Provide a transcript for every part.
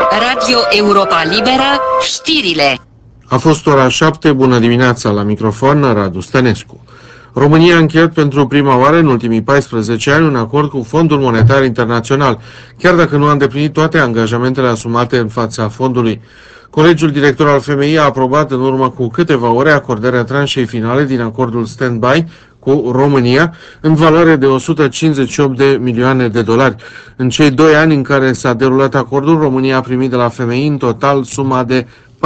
Radio Europa Liberă, știrile. A fost ora 7, bună dimineața, la microfon Radu Stănescu. România a încheiat pentru prima oară în ultimii 14 ani un acord cu Fondul Monetar Internațional, chiar dacă nu a îndeplinit toate angajamentele asumate în fața fondului. Colegiul director al FMI a aprobat în urmă cu câteva ore acordarea tranșei finale din acordul stand-by cu România în valoare de 158 de milioane de dolari. În cei 2 ani în care s-a derulat acordul, România a primit de la FMI în total suma de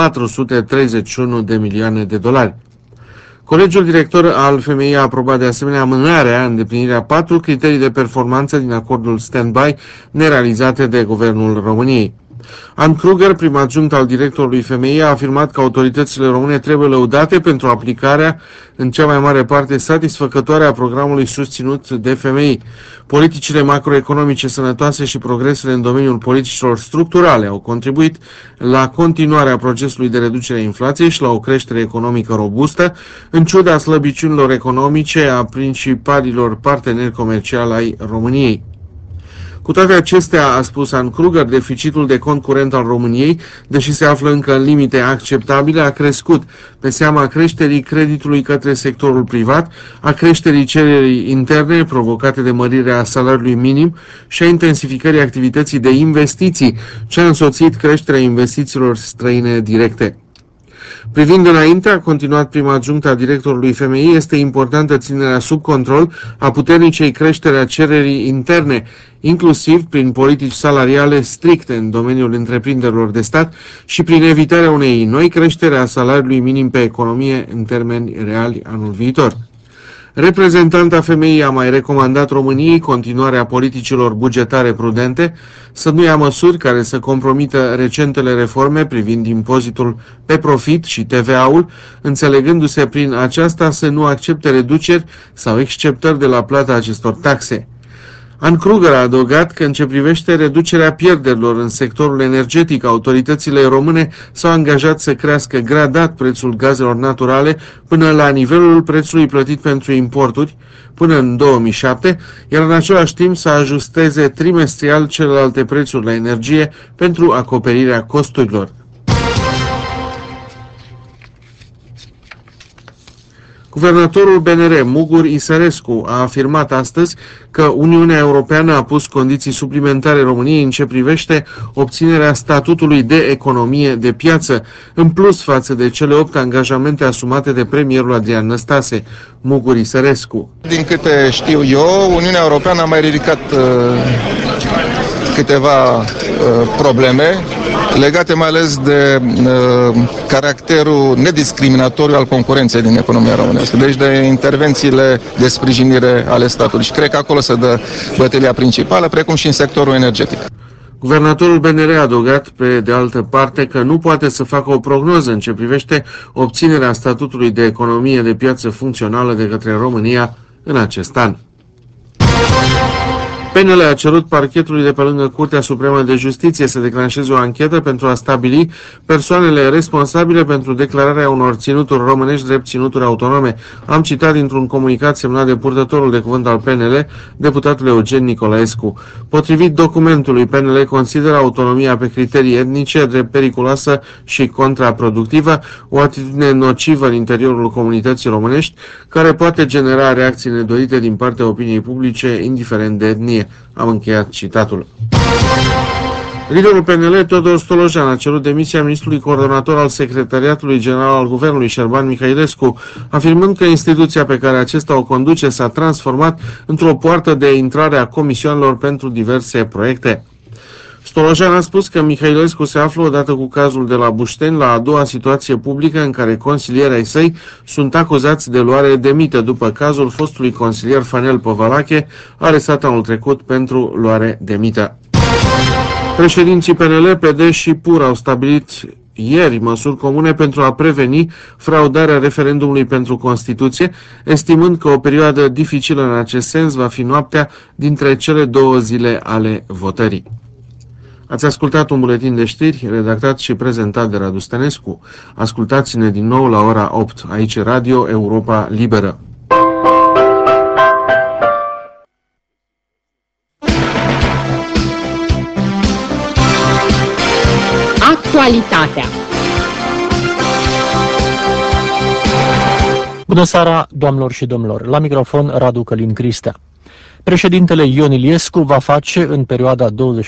431 de milioane de dolari. Colegiul director al FMI a aprobat de asemenea amânarea îndeplinirea 4 criterii de performanță din acordul stand-by nerealizate de Guvernul României. Ann Kruger, prim adjunct al directorului FMI, a afirmat că autoritățile române trebuie lăudate pentru aplicarea, în cea mai mare parte satisfăcătoare, a programului susținut de FMI. Politicile macroeconomice sănătoase și progresele în domeniul politicilor structurale au contribuit la continuarea procesului de reducere a inflației și la o creștere economică robustă, în ciuda slăbiciunilor economice a principalilor parteneri comerciali ai României. Cu toate acestea, a spus Ann Kruger, deficitul de cont curent al României, deși se află încă în limite acceptabile, a crescut pe seama creșterii creditului către sectorul privat, a creșterii cererii interne provocate de mărirea salariului minim și a intensificării activității de investiții, ce a însoțit creșterea investițiilor străine directe. Privind înainte, a continuat prima adjunctă a directorului FMI, este importantă ținerea sub control a puternicei creștere a cererii interne, inclusiv prin politici salariale stricte în domeniul întreprinderilor de stat și prin evitarea unei noi creștere a salariului minim pe economie în termeni reali anul viitor. Reprezentanta FMI a mai recomandat României continuarea politicilor bugetare prudente, să nu ia măsuri care să compromită recentele reforme privind impozitul pe profit și TVA-ul, înțelegându-se prin aceasta să nu accepte reduceri sau exceptări de la plata acestor taxe. Ann Kruger a adăugat că în ce privește reducerea pierderilor în sectorul energetic, autoritățile române s-au angajat să crească gradat prețul gazelor naturale până la nivelul prețului plătit pentru importuri până în 2007, iar în același timp să ajusteze trimestrial celelalte prețuri la energie pentru acoperirea costurilor. Guvernatorul BNR, Mugur Isărescu, a afirmat astăzi că Uniunea Europeană a pus condiții suplimentare României în ce privește obținerea statutului de economie de piață, în plus față de cele 8 angajamente asumate de premierul Adrian Năstase. Mugur Isărescu. Din câte știu eu, Uniunea Europeană a mai ridicat câteva probleme legate mai ales de caracterul nediscriminatoriu al concurenței din economia românească, deci de intervențiile de sprijinire ale statului. Și cred că acolo se dă bătălia principală, precum și în sectorul energetic. Guvernatorul BNR a adăugat, pe de altă parte, că nu poate să facă o prognoză în ce privește obținerea statutului de economie de piață funcțională de către România în acest an. PNL a cerut parchetului de pe lângă Curtea Supremă de Justiție să declanșeze o anchetă pentru a stabili persoanele responsabile pentru declararea unor ținuturi românești drept ținuturi autonome. Am citat dintr-un comunicat semnat de purtătorul de cuvânt al PNL, deputatul Eugen Nicolaescu. Potrivit documentului, PNL consideră autonomia pe criterii etnice drept periculoasă și contraproductivă, o atitudine nocivă în interiorul comunității românești, care poate genera reacții nedorite din partea opiniei publice, indiferent de etnie. Am încheiat citatul. Liderul PNL, Tudor Stolojan, a cerut demisia ministrului coordonator al Secretariatului General al Guvernului, Șerban Mihailescu, afirmând că instituția pe care acesta o conduce s-a transformat într-o poartă de intrare a comisioanelor pentru diverse proiecte. Stolojan a spus că Mihailescu se află, odată cu cazul de la Bușteni, la a doua situație publică în care consilierii ai săi sunt acuzați de luare de mită, după cazul fostului consilier Fanel Păvălache, arestat anul trecut pentru luare de mită. Președinții PNL, PD și PUR au stabilit ieri măsuri comune pentru a preveni fraudarea referendumului pentru Constituție, estimând că o perioadă dificilă în acest sens va fi noaptea dintre cele 2 zile ale votării. Ați ascultat un buletin de știri redactat și prezentat de Radu Stănescu. Ascultați-ne din nou la ora 8, aici Radio Europa Liberă. Actualitatea. Bună seara, doamnelor și domnilor! La microfon, Radu Călin Cristea. Președintele Ion Iliescu va face în perioada 26-21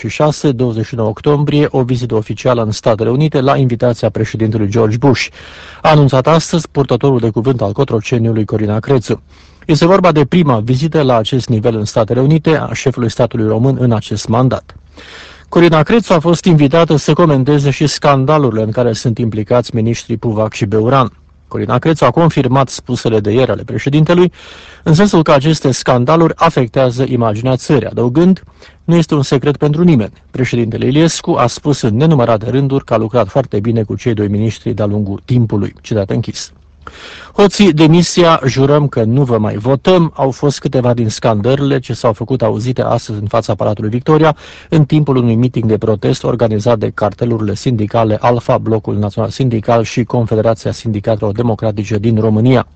octombrie o vizită oficială în Statele Unite la invitația președintelui George Bush. A anunțat astăzi purtătorul de cuvânt al Cotroceniului Corina Crețu. Este vorba de prima vizită la acest nivel în Statele Unite a șefului statului român în acest mandat. Corina Crețu a fost invitată să comenteze și scandalurile în care sunt implicați miniștrii Puvac și Beuran. Corina Crețu a confirmat spusele de ieri ale președintelui, în sensul că aceste scandaluri afectează imaginea țării, adăugând: nu este un secret pentru nimeni. Președintele Iliescu a spus în nenumărate rânduri că a lucrat foarte bine cu cei doi miniștri de-a lungul timpului. Citat închis. Hoții, demisia, jurăm că nu vă mai votăm, au fost câteva din scandările ce s-au făcut auzite astăzi în fața Palatului Victoria, în timpul unui meeting de protest organizat de cartelurile sindicale Alfa, Blocul Național Sindical și Confederația Sindicatelor Democratice din România.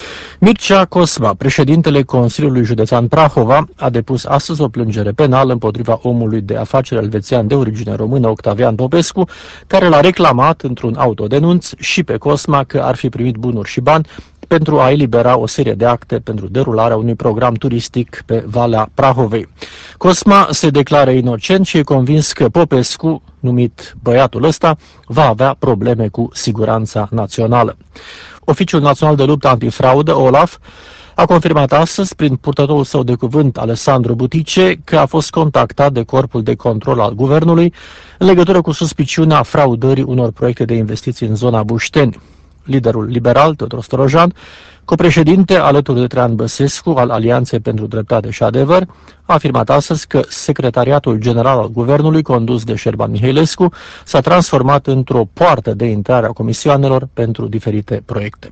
Mircea Cosma, președintele Consiliului Județean Prahova, a depus astăzi o plângere penală împotriva omului de afaceri elvețian de origine română, Octavian Popescu, care l-a reclamat într-un autodenunț și pe Cosma că ar fi primit bunuri și bani pentru a elibera o serie de acte pentru derularea unui program turistic pe Valea Prahovei. Cosma se declară inocent și e convins că Popescu, numit băiatul ăsta, va avea probleme cu siguranța națională. Oficiul Național de Luptă Antifraudă, OLAF, a confirmat astăzi, prin purtătorul său de cuvânt, Alessandro Butice, că a fost contactat de Corpul de Control al Guvernului în legătură cu suspiciunea fraudării unor proiecte de investiții în zona Bușteni. Liderul liberal, Teodor Storojan, copreședinte alături de Traian Băsescu al Alianței pentru Dreptate și Adevăr, a afirmat astăzi că Secretariatul General al Guvernului, condus de Șerban Mihailescu, s-a transformat într-o poartă de intrare a comisioanelor pentru diferite proiecte.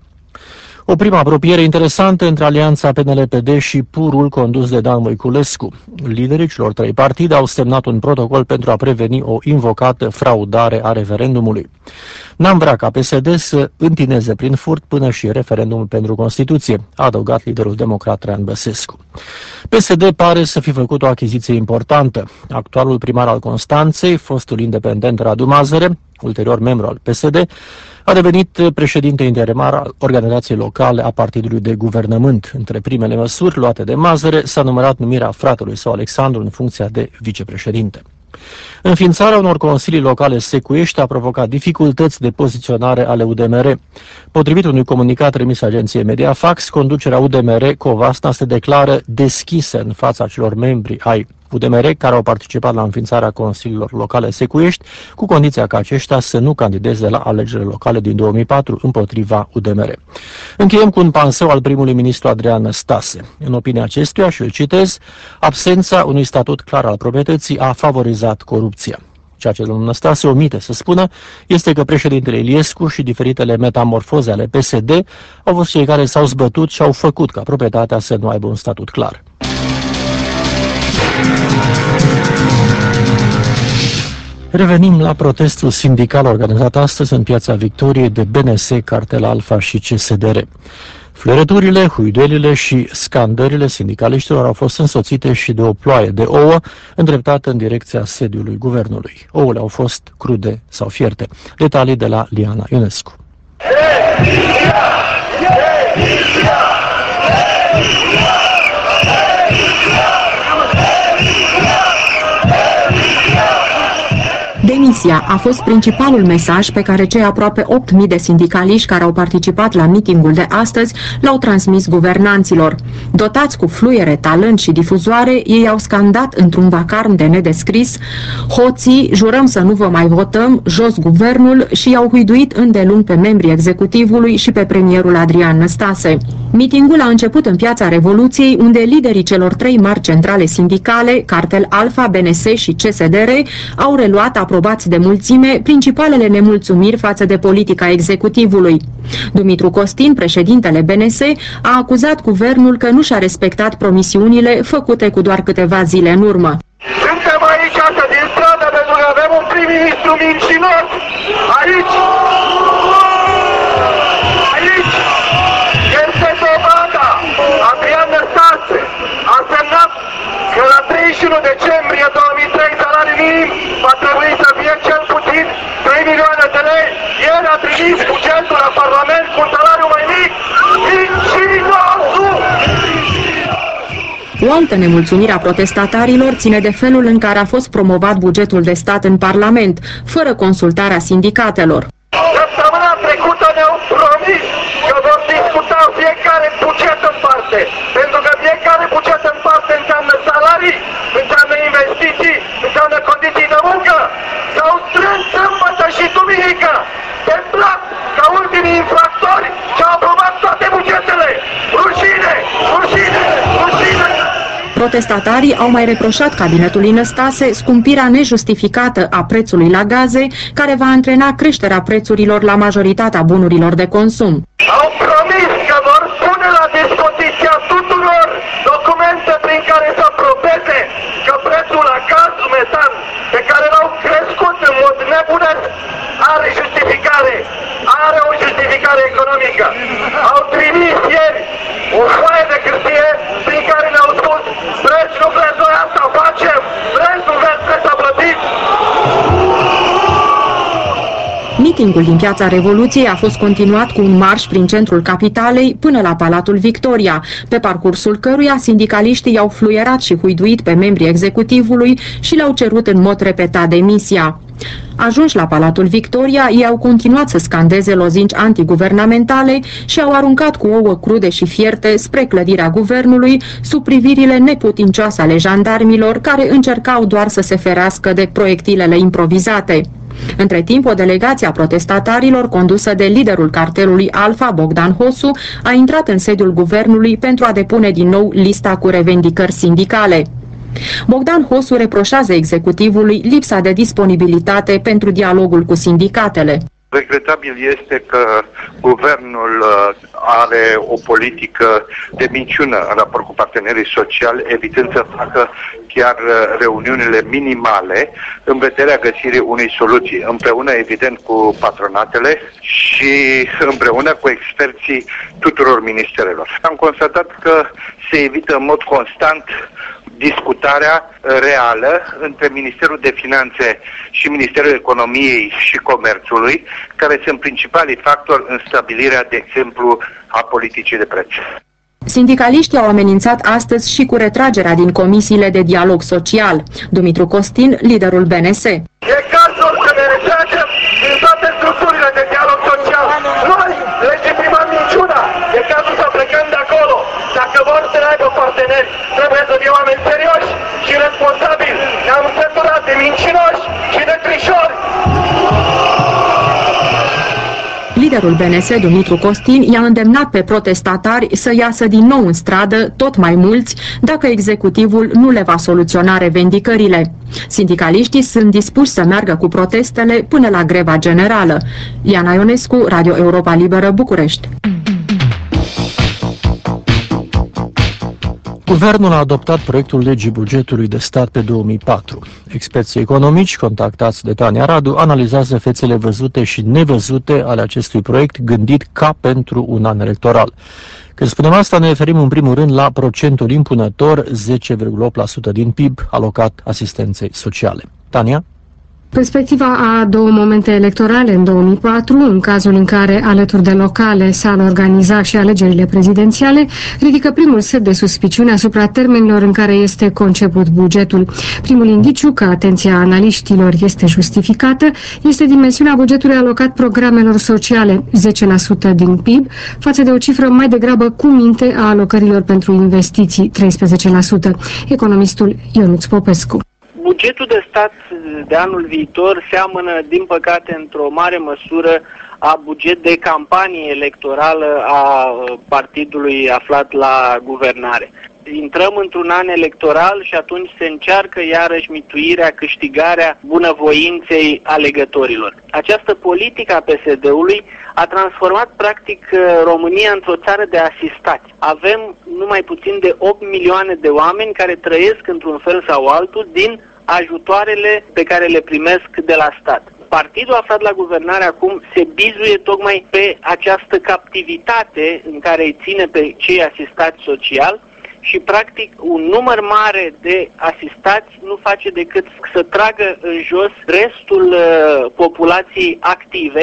O primă apropiere interesantă între Alianța PNL-PD și PUR-ul condus de Dan Moiculescu. Liderii celor trei partide au semnat un protocol pentru a preveni o invocată fraudare a referendumului. N-am vrea ca PSD să întineze prin furt până și referendumul pentru Constituție, a adăugat liderul democrat Traian Băsescu. PSD pare să fi făcut o achiziție importantă. Actualul primar al Constanței, fostul independent Radu Mazăre, ulterior membru al PSD, a devenit președinte interimar al organizației locale a partidului de guvernământ. Între primele măsuri luate de Mazăre s-a numărat numirea fratelui său Alexandru în funcția de vicepreședinte. Înființarea unor consilii locale secuiești a provocat dificultăți de poziționare ale UDMR. Potrivit unui comunicat trimis agenției Mediafax, conducerea UDMR Covasna se declară deschisă în fața celor membri ai UDMR care au participat la înființarea consiliilor locale secuiești, cu condiția ca aceștia să nu candideze la alegerile locale din 2004 împotriva UDMR. Încheiem cu un panseu al primului ministru Adrian Năstase. În opinia acestuia, și îl citez, absența unui statut clar al proprietății a favorizat corupția. Ceea ce domnul Năstase omite să spună este că președintele Iliescu și diferitele metamorfoze ale PSD au fost cei care s-au zbătut și au făcut ca proprietatea să nu aibă un statut clar. Revenim la protestul sindical organizat astăzi în Piața Victoriei de BNS, Cartel Alfa și CSDR. Flărăturile, huiduelile și scandările sindicaliștilor au fost însoțite și de o ploaie de ouă îndreptată în direcția sediului guvernului. Ouăle au fost crude sau fierte. Detalii de la Liana Ionescu. Demisia a fost principalul mesaj pe care cei aproape 8.000 de sindicaliști care au participat la mitingul de astăzi l-au transmis guvernanților. Dotați cu fluiere, talent și difuzoare, ei au scandat într-un vacarm de nedescris: hoții, jurăm să nu vă mai votăm, jos guvernul, și i-au huiduit îndelung pe membrii executivului și pe premierul Adrian Năstase. Mitingul a început în Piața Revoluției, unde liderii celor trei mari centrale sindicale, Cartel Alfa, BNS și CSDR, au reluat aprobați de mulțime principalele nemulțumiri față de politica executivului. Dumitru Costin, președintele BNS, a acuzat guvernul că nu și-a respectat promisiunile făcute cu doar câteva zile în urmă. Suntem aici din stradă pentru că avem un prim-ministru mincinos. Aici este dovada. Adrian Năstase a semnat că la 31 decembrie 2003 salariul minim va trebui să fie cel puțin 3 altă nemulțumire a protestatarilor ține de felul în care a fost promovat bugetul de stat în Parlament, fără consultarea sindicatelor. Săptămâna trecută ne-au promis că vor discuta fiecare buget în parte, pentru că fiecare buget în parte înseamnă salarii, înseamnă investiții, înseamnă condiții de muncă. S-au strâns sâmbătă și duminică pe plat ca ultimii infractori și au aprobat toate bugetele. Rușine! Rușine! Rușine! Protestatarii au mai reproșat cabinetului Năstase scumpirea nejustificată a prețului la gaze, care va antrena creșterea prețurilor la majoritatea bunurilor de consum. Au promis că vor pune la dispoziția tuturor documente prin care să probeze că prețul la gaz metan, pe care l-au crescut în mod nebunesc, are justificare, are o justificare economică. Au trimis ieri o foaie de hârtie prin care ne-au spus: vreți, nu vreți, noi asta facem, vreți, nu vreți, vreți să plătiți. Mitingul din Piața Revoluției a fost continuat cu un marș prin centrul capitalei până la Palatul Victoria, pe parcursul căruia sindicaliștii i-au fluierat și huiduit pe membrii executivului și le-au cerut în mod repetat demisia. Ajunși la Palatul Victoria, ei au continuat să scandeze lozinci antiguvernamentale și au aruncat cu ouă crude și fierte spre clădirea guvernului, sub privirile neputincioase ale jandarmilor, care încercau doar să se ferească de proiectilele improvizate. Între timp, o delegație a protestatarilor, condusă de liderul cartelului Alfa, Bogdan Hosu, a intrat în sediul guvernului pentru a depune din nou lista cu revendicări sindicale. Bogdan Hosu reproșează executivului lipsa de disponibilitate pentru dialogul cu sindicatele. Regretabil este că guvernul are o politică de minciună în raport cu partenerii sociali, evitând să facă chiar reuniunile minimale în vederea găsirii unei soluții, împreună evident cu patronatele și împreună cu experții tuturor ministerelor. Am constatat că se evită în mod constant discutarea reală între Ministerul de Finanțe și Ministerul Economiei și Comerțului, care sunt principalii factori în stabilirea, de exemplu, a politicii de preț. Sindicaliștii au amenințat astăzi și cu retragerea din comisiile de dialog social. Dumitru Costin, liderul BNS. E cazul să ne retragem din toate structurile de dialog social. Noi legitimăm minciuna. E cazul să plecăm de acolo. Dacă vor să aibă parteneri, trebuie să fie oameni serioși și responsabili. Ne-am săturat de mincinoși și de trișori. Liderul BNS, Dumitru Costin, i-a îndemnat pe protestatari să iasă din nou în stradă, tot mai mulți, dacă executivul nu le va soluționa revendicările. Sindicaliștii sunt dispuși să meargă cu protestele până la greva generală. Iana Ionescu, Radio Europa Liberă, București. Guvernul a adoptat proiectul legii bugetului de stat pe 2004. Experții economici, contactați de Tania Radu, analizează fețele văzute și nevăzute ale acestui proiect, gândit ca pentru un an electoral. Când spunem asta, ne referim în primul rând la procentul impunător, 10,8% din PIB, alocat asistenței sociale. Tania? Perspectiva a două momente electorale în 2004, în cazul în care, alături de locale, s-ar organiza și alegerile prezidențiale, ridică primul set de suspiciuni asupra termenilor în care este conceput bugetul. Primul indiciu că atenția analiștilor este justificată este dimensiunea bugetului alocat programelor sociale, 10% din PIB, față de o cifră mai degrabă cu minte a alocărilor pentru investiții, 13%. Economistul Ionuț Popescu. Bugetul de stat de anul viitor seamănă, din păcate, într-o mare măsură a buget de campanie electorală a partidului aflat la guvernare. Intrăm într-un an electoral și atunci se încearcă iarăși mituirea, câștigarea bunăvoinței alegătorilor. Această politică a PSD-ului a transformat practic România într-o țară de asistați. Avem numai puțin de 8 milioane de oameni care trăiesc într-un fel sau altul din ajutoarele pe care le primesc de la stat. Partidul aflat la guvernare acum se bizuie tocmai pe această captivitate în care îi ține pe cei asistați social și practic un număr mare de asistați nu face decât să tragă în jos restul populației active.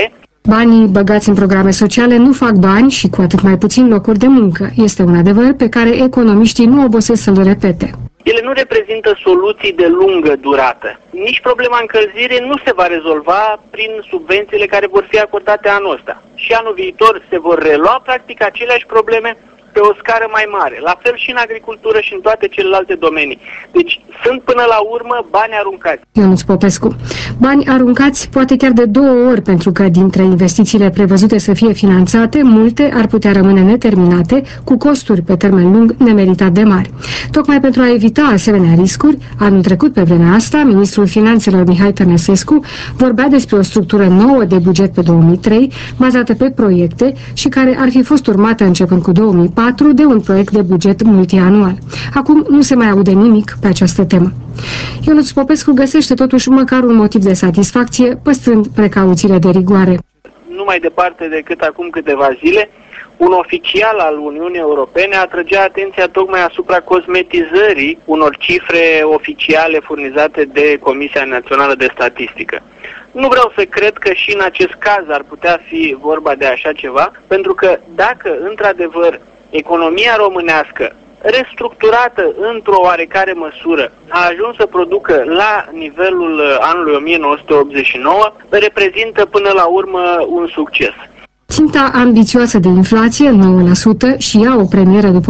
Banii băgați în programe sociale nu fac bani și cu atât mai puțin locuri de muncă. Este un adevăr pe care economiștii nu obosesc să-l repete. Ele nu reprezintă soluții de lungă durată. Nici problema încălzirii nu se va rezolva prin subvențiile care vor fi acordate anul ăsta. Și anul viitor se vor relua practic aceleași probleme pe o scară mai mare. La fel și în agricultură și în toate celelalte domenii. Deci sunt până la urmă bani aruncați. Ionuț Popescu. Bani aruncați poate chiar de 2 ori, pentru că dintre investițiile prevăzute să fie finanțate, multe ar putea rămâne neterminate, cu costuri pe termen lung nemeritat de mari. Tocmai pentru a evita asemenea riscuri, anul trecut pe vremea asta, ministrul Finanțelor Mihai Tănăsescu vorbea despre o structură nouă de buget pe 2003, bazată pe proiecte și care ar fi fost urmată începând cu 2004 de un proiect de buget multianual. Acum nu se mai aude nimic pe această temă. Ionuț Popescu găsește totuși măcar un motiv de satisfacție, păstrând precauțiile de rigoare. Nu mai departe decât acum câteva zile, un oficial al Uniunii Europene atrăgea atenția tocmai asupra cosmetizării unor cifre oficiale furnizate de Comisia Națională de Statistică. Nu vreau să cred că și în acest caz ar putea fi vorba de așa ceva, pentru că dacă într-adevăr economia românească restructurată într-o oarecare măsură a ajuns să producă la nivelul anului 1989, reprezintă până la urmă un succes. Ținta ambițioasă de inflație, 9%, și ea o premieră după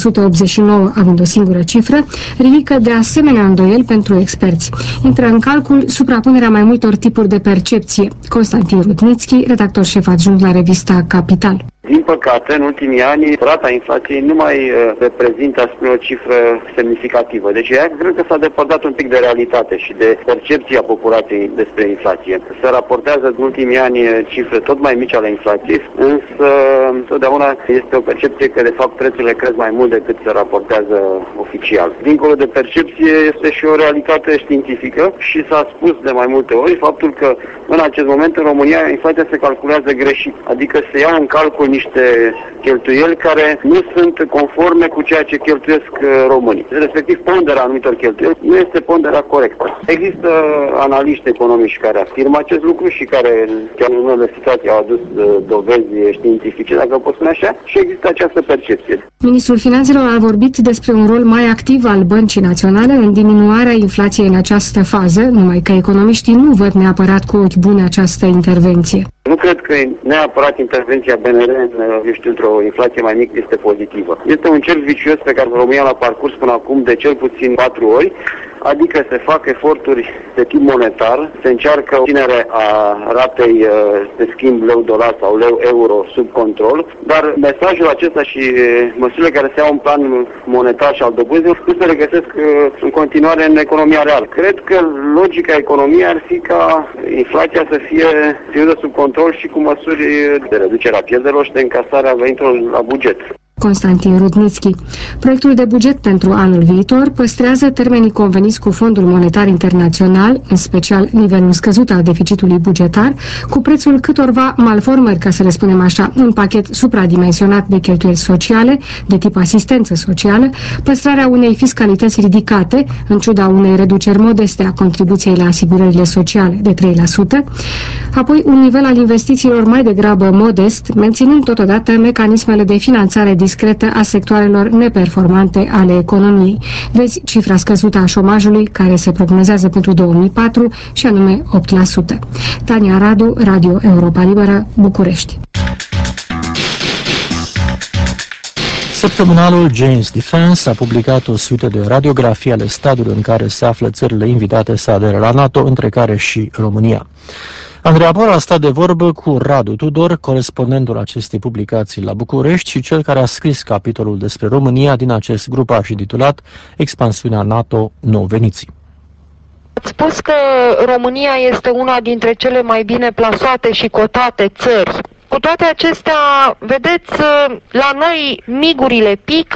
1989, având o singură cifră, ridică de asemenea îndoieli pentru experți. Intră în calcul suprapunerea mai multor tipuri de percepție. Constantin Rudnitski, redactor șef adjunct la revista Capital. Din păcate, în ultimii ani, rata inflației nu mai reprezintă o cifră semnificativă. Deci ea cred că s-a depărtat un pic de realitate și de percepția populației despre inflație. Se raportează în ultimii ani cifre tot mai mici ale inflației, însă întotdeauna este o percepție că de fapt prețurile cresc mai mult decât se raportează oficial. Dincolo de percepție este și o realitate științifică și s-a spus de mai multe ori faptul că în acest moment în România inflația se calculează greșit, adică se iau în calcul niște cheltuieli care nu sunt conforme cu ceea ce cheltuiesc românii. Respectiv, ponderea anumitor cheltuieli nu este ponderea corectă. Există analiști economici care afirmă acest lucru și care, chiar în unele situații, au adus dovezi științifice, dacă pot spune așa, și există această percepție. Ministrul Finanțelor a vorbit despre un rol mai activ al Băncii Naționale în diminuarea inflației în această fază, numai că economiștii nu văd neapărat cu ochi buni această intervenție. Nu cred că neapărat intervenția BNR într-o inflație mai mică este pozitivă. Este un cerc vicios pe care România l-a parcurs până acum de cel puțin 4 ori, adică se fac eforturi de tip monetar, se încearcă obținerea a ratei de schimb leu-dolar sau leu-euro sub control, dar mesajul acesta și măsurile care se iau în plan monetar și al dobânzilor nu se regăsesc în continuare în economia reală. Cred că logica economiei ar fi ca inflația să fie ținută sub control și cu măsuri de reducere a pierderilor și de încasare a veniturilor la buget. Constantin Rudnitski. Proiectul de buget pentru anul viitor păstrează termenii conveniți cu Fondul Monetar Internațional, în special nivelul scăzut al deficitului bugetar, cu prețul câtorva malformări, ca să le spunem așa, un pachet supradimensionat de cheltuieli sociale, de tip asistență socială, păstrarea unei fiscalități ridicate, în ciuda unei reduceri modeste a contribuției la asigurările sociale de 3%, apoi un nivel al investițiilor mai degrabă modest, menținând totodată mecanismele de finanțare discretă a sectoarelor neperformante ale economiei. Vezi cifra scăzută a șomajului care se prognozează pentru 2004 și anume 8%. Tania Radu, Radio Europa Liberă, București. Săptămânalul Jane's Defense a publicat o suită de radiografii ale stadiului în care se află țările invitate să adere la NATO, între care și România. Andreea Bor a stat de vorbă cu Radu Tudor, corespondentul acestei publicații la București și cel care a scris capitolul despre România din acest grupaj intitulat Expansiunea NATO nou veniții. Ați spus că România este una dintre cele mai bine plasate și cotate țări Cu toate acestea, vedeți, la noi migurile pică,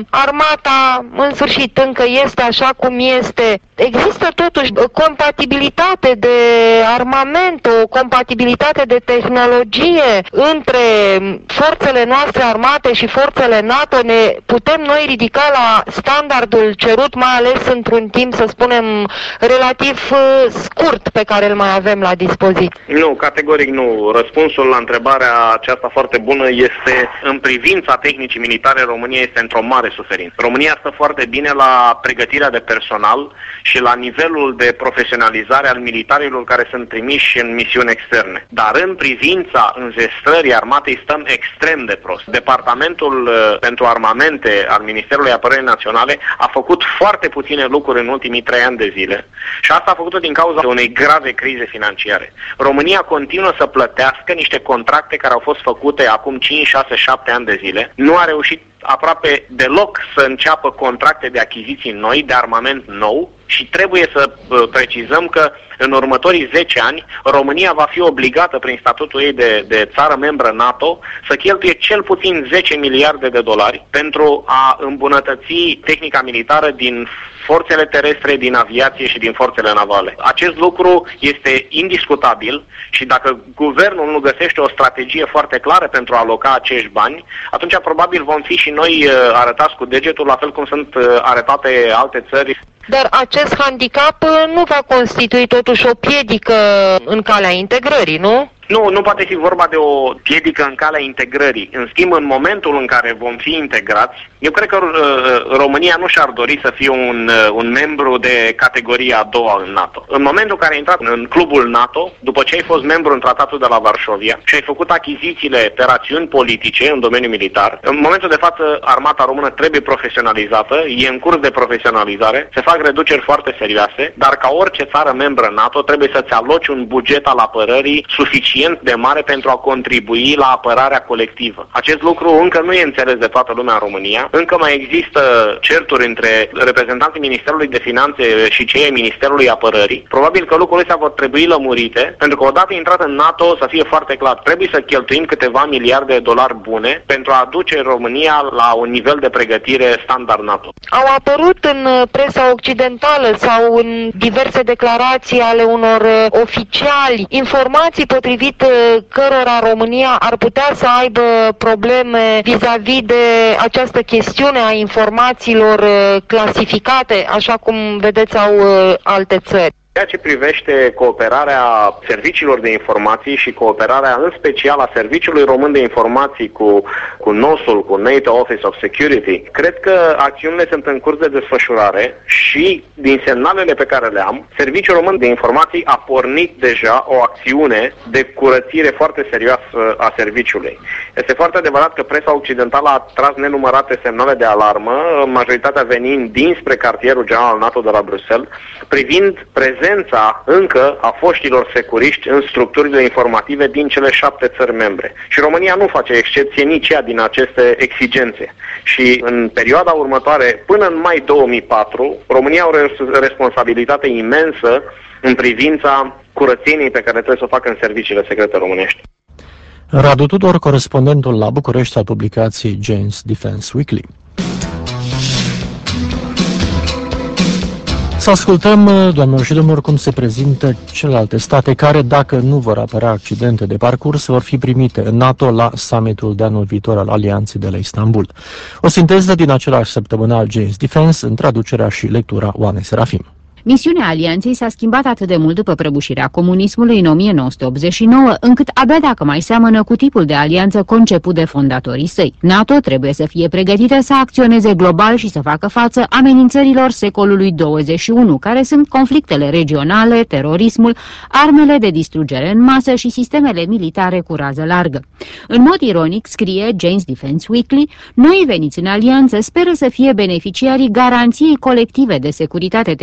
armata în sfârșit încă este așa cum este. Există totuși compatibilitate de armament, o compatibilitate de tehnologie între forțele noastre armate și forțele NATO. Ne putem noi ridica la standardul cerut, mai ales într-un timp, să spunem, relativ scurt pe care îl mai avem la dispoziție? Nu, categoric nu. Răspunsul la întrebarea aceasta foarte bună este, în privința tehnicii militare, România este într-o mare suferință. România stă foarte bine la pregătirea de personal și la nivelul de profesionalizare al militarilor care sunt trimiși în misiuni externe. Dar în privința înzestrării armatei stăm extrem de prost. Departamentul pentru armamente al Ministerului Apărării Naționale a făcut foarte puține lucruri în ultimii 3 ani de zile și asta a făcut-o din cauza unei grave crize financiare. România continuă să plătească niște contracte care au fost făcute acum 5, 6, 7 ani de zile. Nu a reușit aproape deloc să înceapă contracte de achiziții noi, de armament nou și trebuie să precizăm că în următorii 10 ani România va fi obligată prin statutul ei de țară membră NATO să cheltuie cel puțin 10 miliarde de dolari pentru a îmbunătăți tehnica militară din forțele terestre, din aviație și din forțele navale. Acest lucru este indiscutabil și dacă guvernul nu găsește o strategie foarte clară pentru a aloca acești bani, atunci probabil vom fi și noi arătați cu degetul, la fel cum sunt arătate alte țări. Dar acest handicap nu va constitui totuși o piedică în calea integrării, nu? Nu poate fi vorba de o piedică în calea integrării. În schimb, în momentul în care vom fi integrați, eu cred că România nu și-ar dori să fie un membru de categoria a doua în NATO. În momentul în care ai intrat în clubul NATO, după ce ai fost membru în tratatul de la Varșovia și ai făcut achizițiile pe rațiuni politice în domeniul militar, în momentul de față armata română trebuie profesionalizată, e în curs de profesionalizare, se fac reduceri foarte serioase, dar ca orice țară membră NATO trebuie să-ți aloci un buget al apărării suficient de mare pentru a contribui la apărarea colectivă. Acest lucru încă nu e înțeles de toată lumea în România. Încă mai există certuri între reprezentanții Ministerului de Finanțe și cei ai Ministerului Apărării. Probabil că lucrurile astea vor trebui lămurite, pentru că odată intrat în NATO, să fie foarte clar, trebuie să cheltuim câteva miliarde de dolari bune pentru a aduce România la un nivel de pregătire standard NATO. Au apărut în presa occidentală sau în diverse declarații ale unor oficiali informații potrivit cărora România ar putea să aibă probleme vis-a-vis de această chestiune a informațiilor clasificate, așa cum vedeți au alte țări. Ceea ce privește cooperarea serviciilor de informații și cooperarea în special a Serviciului Român de Informații cu NOSUL, cu NATO Office of Security, cred că acțiunile sunt în curs de desfășurare și din semnalele pe care le am, Serviciul Român de Informații a pornit deja o acțiune de curățire foarte serioasă a serviciului. Este foarte adevărat că presa occidentală a tras nenumărate semnale de alarmă, majoritatea venind dinspre cartierul general NATO de la Bruxelles, privind prezența încă a foștilor securiști în structurile informative din cele 7 țări membre. Și România nu face excepție nici ea din aceste exigențe. Și în perioada următoare, până în mai 2004, România are o responsabilitate imensă în privința curățeniei pe care trebuie să o facă în serviciile secrete românești. Radu Tudor, corespondentul la București al publicației Jane's Defense Weekly. Să ascultăm, doamnelor și domnilor, cum se prezintă celelalte state care, dacă nu vor apărea accidente de parcurs, vor fi primite în NATO la summitul de anul viitor al Alianței de la Istanbul. O sinteză din același săptămânal Jane's Defense, în traducerea și lectura Oanei Serafim. Misiunea Alianței s-a schimbat atât de mult după prăbușirea comunismului în 1989, încât abia dacă mai seamănă cu tipul de alianță conceput de fondatorii săi. NATO trebuie să fie pregătită să acționeze global și să facă față amenințărilor secolului 21, care sunt conflictele regionale, terorismul, armele de distrugere în masă și sistemele militare cu rază largă. În mod ironic, scrie Jane's Defense Weekly, noi veniți în alianță speră să fie beneficiarii garanției colective de securitate teritorială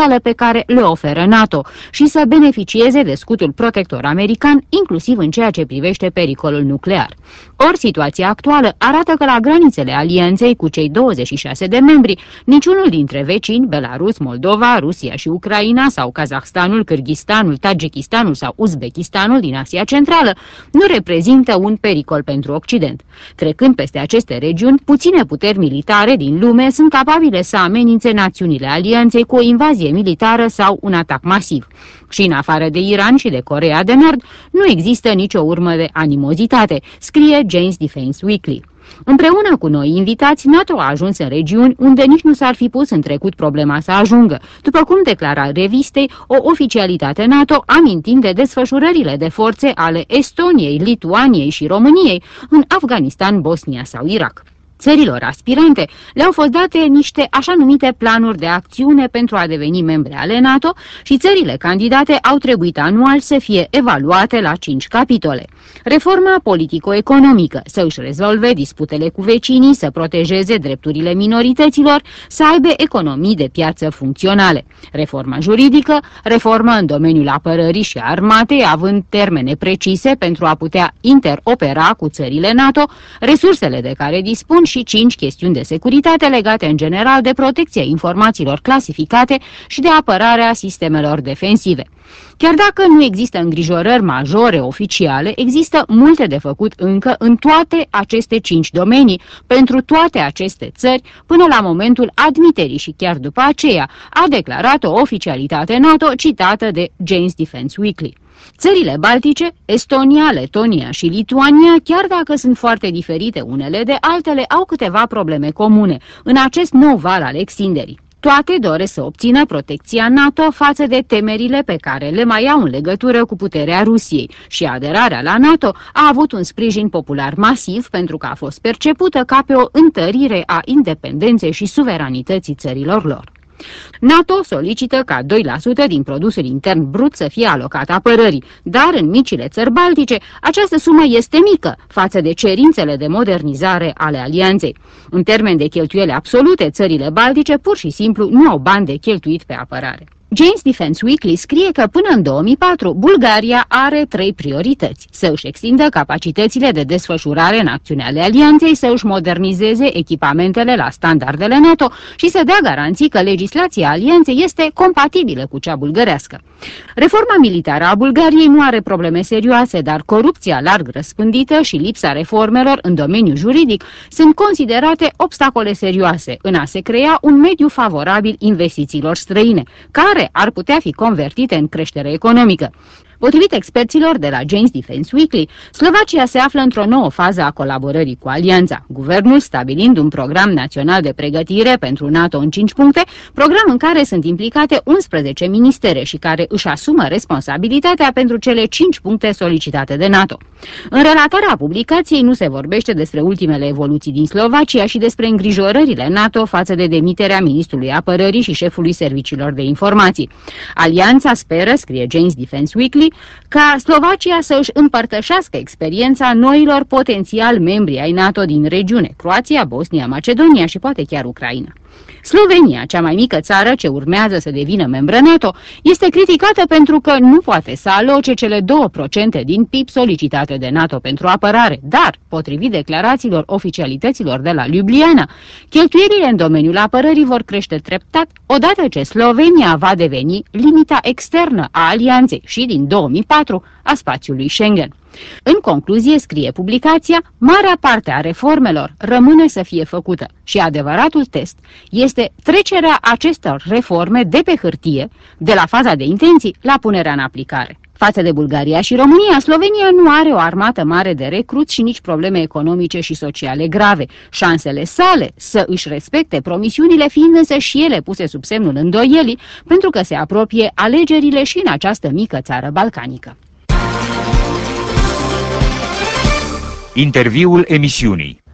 potențiale pe care le oferă NATO și să beneficieze de scutul protector american, inclusiv în ceea ce privește pericolul nuclear. Ori situația actuală arată că la granițele alianței cu cei 26 de membri, niciunul dintre vecini, Belarus, Moldova, Rusia și Ucraina sau Kazahstanul, Kârghistanul, Tajikistanul sau Uzbekistanul din Asia Centrală nu reprezintă un pericol pentru Occident. Trecând peste aceste regiuni, puține puteri militare din lume sunt capabile să amenințe națiunile alianței cu o invazie militară sau un atac masiv. Și în afară de Iran și de Coreea de Nord, nu există nicio urmă de animozitate, scrie Jane's Defense Weekly. Împreună cu noi invitați, NATO a ajuns în regiuni unde nici nu s-ar fi pus în trecut problema să ajungă, după cum declara revistei o oficialitate NATO amintind de desfășurările de forțe ale Estoniei, Lituaniei și României în Afganistan, Bosnia sau Irak. Țărilor aspirante le-au fost date niște așa numite planuri de acțiune pentru a deveni membre ale NATO și țările candidate au trebuit anual să fie evaluate la 5 capitole. Reforma politico-economică, să își rezolve disputele cu vecinii, să protejeze drepturile minorităților, să aibă economii de piață funcționale. Reforma juridică, reformă în domeniul apărării și armatei, având termene precise pentru a putea interopera cu țările NATO, resursele de care dispun și 5 chestiuni de securitate legate în general de protecția informațiilor clasificate și de apărarea sistemelor defensive. Chiar dacă nu există îngrijorări majore oficiale, există multe de făcut încă în toate aceste 5 domenii, pentru toate aceste țări, până la momentul admiterii și chiar după aceea, a declarat o oficialitate NATO citată de Jane's Defense Weekly. Țările baltice, Estonia, Letonia și Lituania, chiar dacă sunt foarte diferite unele de altele, au câteva probleme comune în acest nou val al extinderii. Toate doresc să obțină protecția NATO față de temerile pe care le mai au în legătură cu puterea Rusiei și aderarea la NATO a avut un sprijin popular masiv pentru că a fost percepută ca pe o întărire a independenței și suveranității țărilor lor. NATO solicită ca 2% din produsul intern brut să fie alocat apărării, dar în micile țări baltice această sumă este mică față de cerințele de modernizare ale alianței. În termen de cheltuieli absolute, țările baltice pur și simplu nu au bani de cheltuit pe apărare. Jane's Defense Weekly scrie că până în 2004 Bulgaria are 3 priorități: să își extindă capacitățile de desfășurare în acțiune ale alianței, să își modernizeze echipamentele la standardele NATO și să dea garanții că legislația alianței este compatibilă cu cea bulgărească. Reforma militară a Bulgariei nu are probleme serioase, dar corupția larg răspândită și lipsa reformelor în domeniul juridic sunt considerate obstacole serioase în a se crea un mediu favorabil investițiilor străine, care ar putea fi convertite în creștere economică. Potrivit experților de la Jane's Defense Weekly, Slovacia se află într-o nouă fază a colaborării cu alianța, guvernul stabilind un program național de pregătire pentru NATO în 5 puncte, program în care sunt implicate 11 ministere și care își asumă responsabilitatea pentru cele 5 puncte solicitate de NATO. În relatarea publicației nu se vorbește despre ultimele evoluții din Slovacia și despre îngrijorările NATO față de demiterea ministrului apărării și șefului serviciilor de informații. Alianța speră, scrie Jane's Defense Weekly, ca Slovacia să își împărtășească experiența noilor potențial membri ai NATO din regiune, Croația, Bosnia, Macedonia și poate chiar Ucraina. Slovenia, cea mai mică țară ce urmează să devină membră NATO, este criticată pentru că nu poate să aloce cele 2% din PIB solicitate de NATO pentru apărare, dar, potrivit declarațiilor oficialităților de la Ljubljana, cheltuielile în domeniul apărării vor crește treptat odată ce Slovenia va deveni limita externă a alianței și din 2004 a spațiului Schengen. În concluzie, scrie publicația, marea parte a reformelor rămâne să fie făcută și adevăratul test este trecerea acestor reforme de pe hârtie, de la faza de intenții la punerea în aplicare. Față de Bulgaria și România, Slovenia nu are o armată mare de recruți și nici probleme economice și sociale grave. Șansele sale să își respecte promisiunile fiind însă și ele puse sub semnul îndoielii, pentru că se apropie alegerile și în această mică țară balcanică. Interviul emisiunii.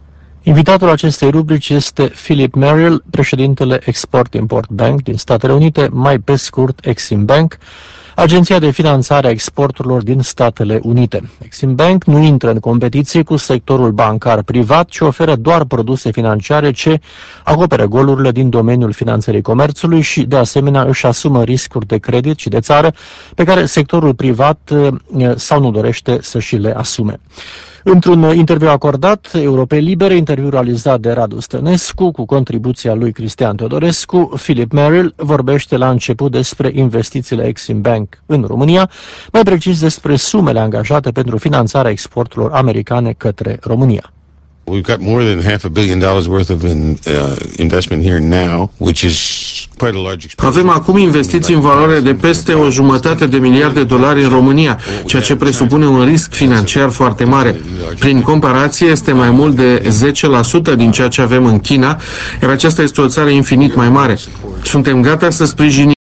Invitatul acestei rubrici este Philip Merrill, președintele Export-Import Bank din Statele Unite, mai pe scurt Exim Bank, agenția de finanțare a exporturilor din Statele Unite. Exim Bank nu intră în competiție cu sectorul bancar privat, ci oferă doar produse financiare ce acoperă golurile din domeniul finanțării comerțului și, de asemenea, își asumă riscuri de credit și de țară pe care sectorul privat sau nu dorește să și le asume. Într-un interviu acordat Europei Libere, interviu realizat de Radu Stănescu cu contribuția lui Cristian Teodorescu, Philip Merrill vorbește la început despre investițiile Exim Bank în România, mai precis despre sumele angajate pentru finanțarea exporturilor americane către România. We've got more than $500 million worth of investment here now, which is quite a large expense. Avem acum investiții în valoare de peste $1,5 miliard în România, ceea ce presupune un risc financiar foarte mare. Prin comparație, este mai mult de 10% din ceea ce avem în China, iar aceasta este o țară infinit mai mare. Suntem gata să sprijinim